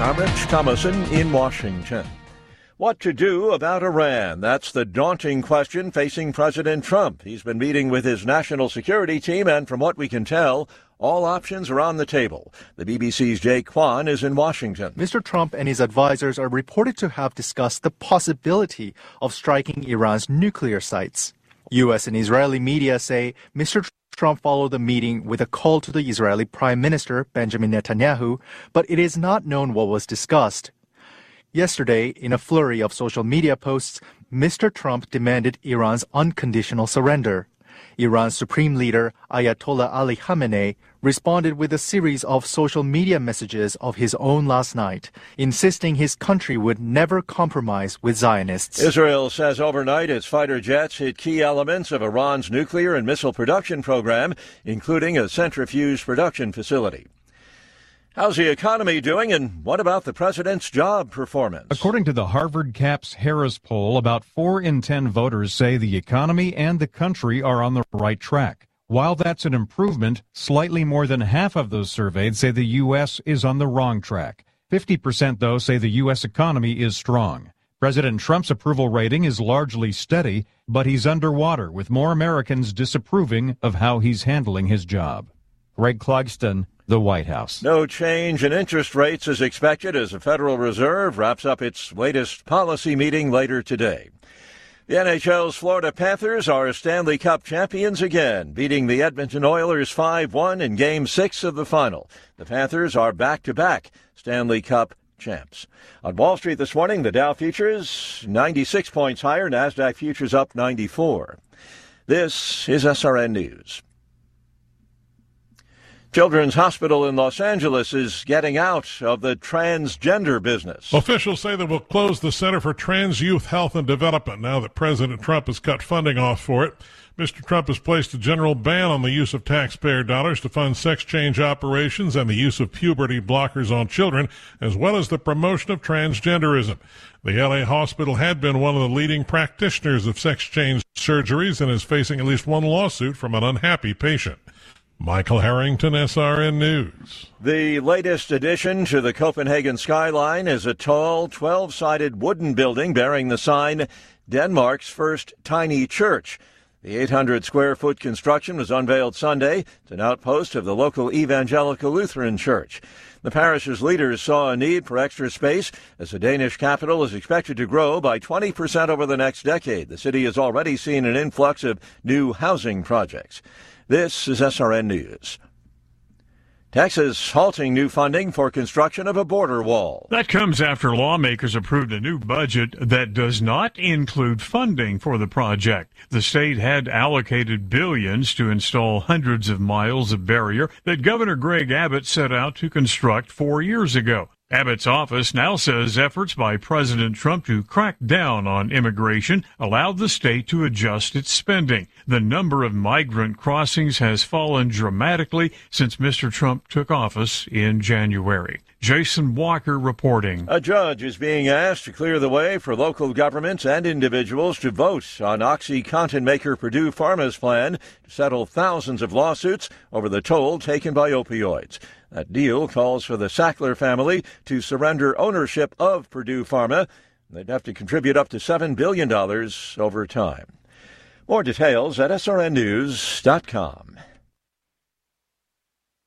I'm Rich Thomason in Washington. What to do about Iran? That's the daunting question facing President Trump. He's been meeting with his national security team, and from what we can tell, all options are on the table. The BBC's Jake Kwan is in Washington. Mr. Trump and his advisors are reported to have discussed the possibility of striking Iran's nuclear sites. U.S. and Israeli media say Mr. Trump followed the meeting with a call to the Israeli Prime Minister, Benjamin Netanyahu, but it is not known what was discussed. Yesterday, in a flurry of social media posts, Mr. Trump demanded Iran's unconditional surrender. Iran's supreme leader, Ayatollah Ali Khamenei, responded with a series of social media messages of his own last night, insisting his country would never compromise with Zionists. Israel says overnight its fighter jets hit key elements of Iran's nuclear and missile production program, including a centrifuge production facility. How's the economy doing, and what about the president's job performance? According to the Harvard Caps Harris poll, about 4 in 10 voters say the economy and the country are on the right track. While that's an improvement, slightly more than half of those surveyed say the U.S. is on the wrong track. 50%, though, say the U.S. economy is strong. President Trump's approval rating is largely steady, but he's underwater, with more Americans disapproving of how he's handling his job. Greg Clugston, the White House. No change in interest rates is expected as the Federal Reserve wraps up its latest policy meeting later today. The NHL's Florida Panthers are Stanley Cup champions again, beating the Edmonton Oilers 5-1 in Game 6 of the final. The Panthers are back-to-back Stanley Cup champs. On Wall Street this morning, the Dow futures 96 points higher, NASDAQ futures up 94. This is SRN News. Children's Hospital in Los Angeles is getting out of the transgender business. Officials say they will close the Center for Trans Youth Health and Development now that President Trump has cut funding off for it. Mr. Trump has placed a general ban on the use of taxpayer dollars to fund sex change operations and the use of puberty blockers on children, as well as the promotion of transgenderism. The L.A. hospital had been one of the leading practitioners of sex change surgeries and is facing at least one lawsuit from an unhappy patient. Michael Harrington, SRN News. The latest addition to the Copenhagen skyline is a tall, 12-sided wooden building bearing the sign, Denmark's First Tiny Church. The 800-square-foot construction was unveiled Sunday. It's an outpost of the local Evangelical Lutheran Church. The parish's leaders saw a need for extra space as the Danish capital is expected to grow by 20% over the next decade. The city has already seen an influx of new housing projects. This is SRN News. Texas halting new funding for construction of a border wall. That comes after lawmakers approved a new budget that does not include funding for the project. The state had allocated billions to install hundreds of miles of barrier that Governor Greg Abbott set out to construct 4 years ago. Abbott's office now says efforts by President Trump to crack down on immigration allowed the state to adjust its spending. The number of migrant crossings has fallen dramatically since Mr. Trump took office in January. Jason Walker reporting. A judge is being asked to clear the way for local governments and individuals to vote on OxyContin maker Purdue Pharma's plan to settle thousands of lawsuits over the toll taken by opioids. That deal calls for the Sackler family to surrender ownership of Purdue Pharma. They'd have to contribute up to $7 billion over time. More details at srnnews.com.